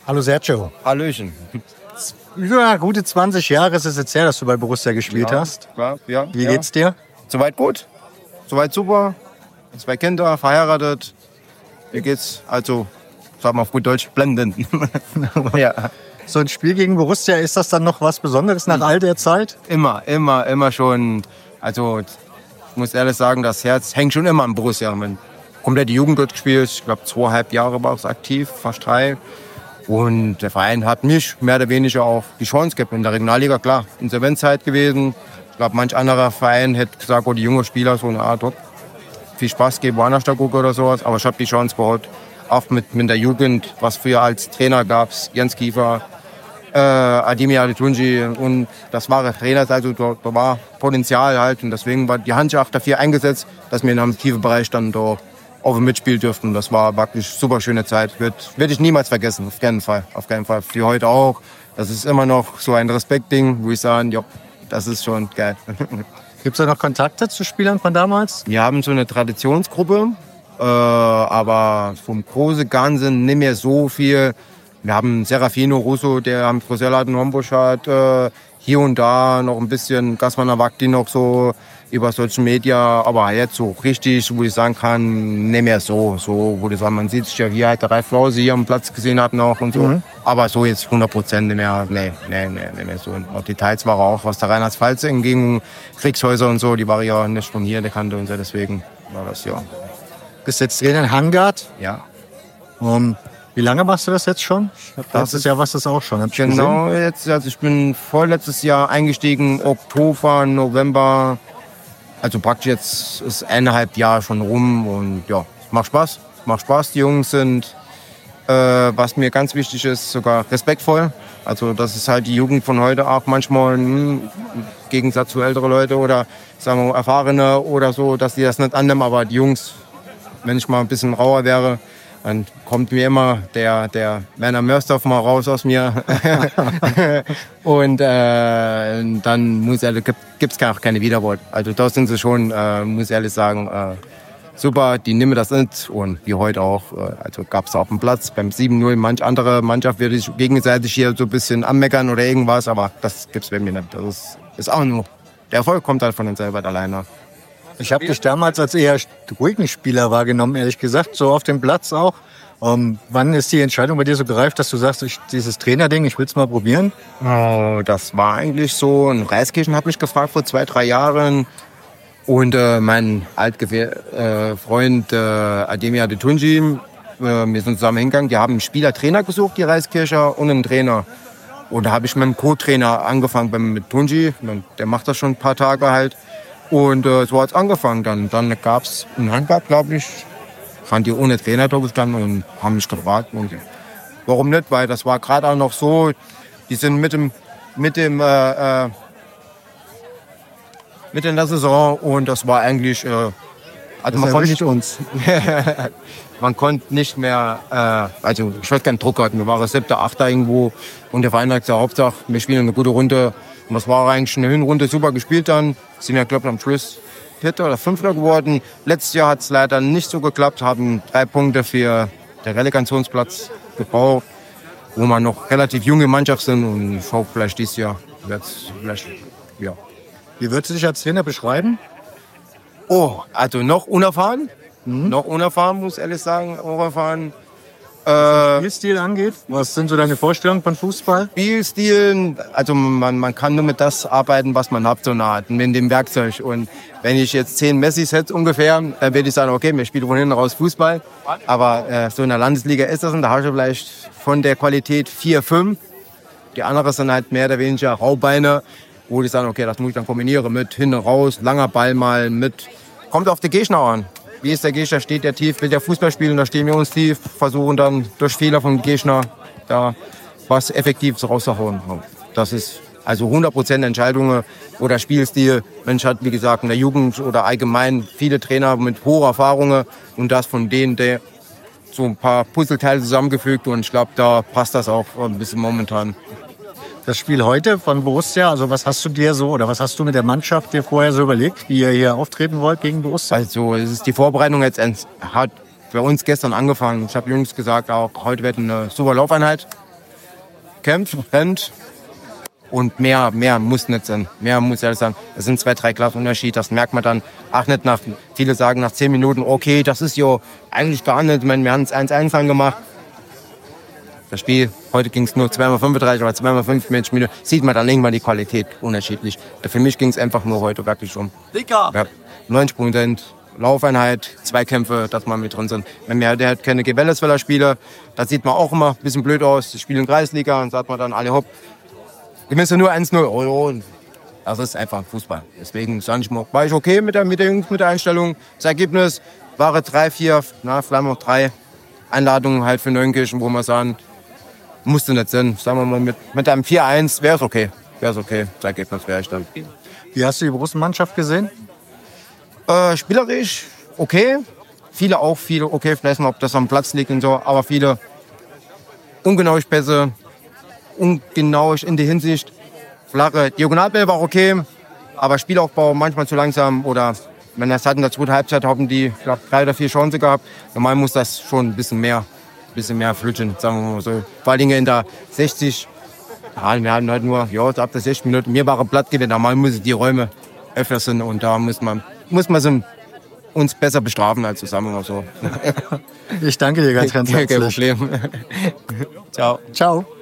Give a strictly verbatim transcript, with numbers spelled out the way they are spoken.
Hallo Sergio. Hallöchen. Ja, gute zwanzig Jahre ist es jetzt her, dass du bei Borussia gespielt Ja, hast. klar, ja, Wie ja. geht's dir? Soweit gut. Soweit super. Zwei Kinder, verheiratet. Mir geht's also, sag mal auf gut Deutsch, blendend. Ja. So ein Spiel gegen Borussia, ist das dann noch was Besonderes nach all der Zeit? Immer, immer, immer schon. Also ich muss ehrlich sagen, das Herz hängt schon immer an Borussia. Man komplett die Jugend dort gespielt. Ich glaube, zweieinhalb Jahre war ich aktiv, fast drei. Und der Verein hat mich mehr oder weniger auch die Chance gegeben in der Regionalliga. Klar, Insolvenzzeit gewesen. Ich glaube, manch anderer Verein hätte gesagt, oh, die jungen Spieler so eine Art dort viel Spaß geben, woanders da gucken oder sowas. Aber ich habe die Chance gehabt, auch mit, mit der Jugend, was früher als Trainer gab, Jens Kiefer, äh, Ademir Adetunji. Und das war der Trainer, also da, da war Potenzial halt. Und deswegen war die Handschrift dafür eingesetzt, dass wir in einem tiefen Bereich dann da auch mitspielen dürften. Das war wirklich eine super schöne Zeit. Wird, werd ich niemals vergessen, auf keinen Fall. Auf keinen Fall. Für heute auch. Das ist immer noch so ein Respektding, wo ich sagen, ja, das ist schon geil. Gibt es da noch Kontakte zu Spielern von damals? Wir haben so eine Traditionsgruppe, äh, aber vom großen Ganzen nicht mehr so viel. Wir haben Serafino Russo, der am Friseurladen in Homburg hat, äh, hier und da noch ein bisschen Gasman Avakti noch so über Social Media, aber jetzt so richtig, wo ich sagen kann, nicht mehr so, so, wo ich sagen, man sieht sich ja hier, halt der Ralf Flause hier am Platz gesehen hat noch und so, mhm. aber so jetzt hundert Prozent nicht mehr, nee, nee, nee, nicht mehr so. Und auch Details war auch, was der Rheinland-Pfalz hingegen, Kriegshäuser und so, die waren ja nicht von hier, der kannte und so, deswegen war das, ja. Bist jetzt Trainer in Hangard? Ja. Um, wie lange machst du das jetzt schon? Das Letztes Jahr warst du das auch schon. Genau, jetzt, also ich bin vorletztes Jahr eingestiegen, Oktober, November. Also praktisch jetzt ist eineinhalb Jahre schon rum und ja, es macht Spaß. Es macht Spaß. Die Jungs sind, äh, was mir ganz wichtig ist, sogar respektvoll. Also das ist halt die Jugend von heute auch manchmal im Gegensatz zu älteren Leuten oder sagen wir Erfahrene oder so, dass die das nicht annehmen. Aber die Jungs, wenn ich mal ein bisschen rauer wäre, dann kommt mir immer der, der Werner Mörsdorf mal raus aus mir. Und äh, dann muss ehrlich, gibt es auch keine Widerwort. Also da sind sie schon, äh, muss ich ehrlich sagen, äh, super, die nehmen das nicht. Und wie heute auch, äh, also gab es auf dem Platz beim sieben null, manch andere Mannschaft würde sich gegenseitig hier so ein bisschen anmeckern oder irgendwas, aber das gibt es bei mir nicht. Das ist, ist auch nur, der Erfolg kommt halt von uns selber alleine. Ich habe dich damals als eher ruhigen Spieler wahrgenommen, ehrlich gesagt, so auf dem Platz auch. Um, wann ist die Entscheidung bei dir so gereift, dass du sagst, ich, dieses Trainerding, ich will es mal probieren? Oh, das war eigentlich so. Ein Reiskirchen hat mich gefragt vor zwei, drei Jahren. Und äh, mein alter Freund äh, Ademir Adetunji, äh, wir sind zusammen hingegangen. Die haben einen Spieler-Trainer gesucht, die Reiskircher, und einen Trainer. Und da habe ich mit dem Co-Trainer angefangen, mit Tunji. Der macht das schon ein paar Tage halt. Und äh, so hat es angefangen. Dann, dann gab es einen Handball, glaube ich. Fand die ohne Trainer da gestanden und haben mich gefragt. Und warum nicht? Weil das war gerade auch noch so, die sind mit dem, mit dem, äh, äh, mit in der Saison und das war eigentlich, äh, also das man konnte nicht uns. man konnte nicht mehr, äh, also ich wollte keinen Druck hatten. Wir waren siebter, achter irgendwo und der Verein hat gesagt, Hauptsache, wir spielen eine gute Runde. Und das war eigentlich eine Hinrunde super gespielt dann. Sind wir, glaube ich, am Schluss Vierter oder Fünfter geworden. Letztes Jahr hat es leider nicht so geklappt, haben drei Punkte für den Relegationsplatz gebraucht, wo wir noch relativ junge Mannschaft sind und ich hoffe, vielleicht dieses Jahr wird es vielleicht, ja. Wie würdest du dich als Trainer beschreiben? Oh, also noch unerfahren. Mhm. Noch unerfahren, muss ich ehrlich sagen, unerfahren. Was den Spielstil angeht, was sind so deine Vorstellungen von Fußball? Spielstil, also man, man kann nur mit das arbeiten, was man hat, so eine Art, mit dem Werkzeug. Und wenn ich jetzt zehn Messis hätte ungefähr, dann würde ich sagen, okay, wir spielen von hinten raus Fußball. Aber äh, so in der Landesliga ist das, und da hast du vielleicht von der Qualität vier, fünf. Die anderen sind halt mehr oder weniger Raubeine, wo die sagen, okay, das muss ich dann kombinieren mit hinten raus, langer Ball mal, mit, kommt auf die Gegner an. Wie ist der Gegner? Steht der tief? Will der Fußball spielen? Da stehen wir uns tief. Versuchen dann durch Fehler vom Gegner da was Effektives rauszuhauen. Das ist also hundert Prozent Entscheidungen oder Spielstil. Mensch hat, wie gesagt, in der Jugend oder allgemein viele Trainer mit hoher Erfahrungen und das von denen, der so ein paar Puzzleteile zusammengefügt. Und ich glaube, da passt das auch ein bisschen momentan. Das Spiel heute von Borussia, also was hast du dir so oder was hast du mit der Mannschaft dir vorher so überlegt, wie ihr hier auftreten wollt gegen Borussia? Also es ist die Vorbereitung jetzt hat bei uns gestern angefangen. Ich habe Jungs gesagt, auch heute wird eine super Laufeinheit. kämpft, rennt. Und mehr, mehr muss nicht sein. Mehr muss ehrlich sagen. Das sind zwei, drei Klassen Unterschied. Das merkt man dann. Ach, nicht nach, viele sagen nach zehn Minuten, okay, das ist ja eigentlich gar nicht. Ich meine, wir haben es eins eins gemacht. Das Spiel, heute ging es nur zwei mal fünfunddreißig oder zwei mal fünfundfünfzig Minuten. Sieht man dann irgendwann die Qualität unterschiedlich. Für mich ging es einfach nur heute wirklich um ja, neunzig Prozent Laufeinheit, Zweikämpfe, dass wir mit drin sind. Wenn wir halt keine Gewellesfeller spielen, da sieht man auch immer ein bisschen blöd aus. Die spielen Kreisliga und sagt man dann alle hopp. Gewinnst du nur eins null. Oh, oh. Das ist einfach Fußball. Deswegen sag ich mal, war ich okay mit der, mit der, mit der Einstellung. Das Ergebnis war drei, vier, na, vielleicht noch drei Einladungen halt für Neunkirchen, wo wir sagen, musste nicht sein. Sagen wir mal, mit, mit einem vier eins wäre es okay. Wäre es okay. Das Ergebnis wäre ich dann. Wie hast du die Borussenmannschaft gesehen? Äh, spielerisch okay. Viele auch, viele okay. Vielleicht mal, ob das am Platz liegt und so. Aber viele ungenaue Pässe. Ungenau in der Hinsicht. Flache Diagonalbälle war okay, aber Spielaufbau manchmal zu langsam. Oder wenn das hatten in der zweiten Halbzeit haben die glaub, drei oder vier Chancen gehabt. Normal muss das schon ein bisschen mehr, ein bisschen mehr flutschen, sagen wir mal so. Vor allem in der sechzig, ja, wir hatten halt nur, ja, ab der sechzig Minuten, mir war ein Blattgewinn. Normal müssen die Räume öfter sind und da muss man, muss man so uns besser bestrafen als zusammen oder so. Ich danke dir ganz, ganz herzlich. Kein Problem. Ciao. Ciao.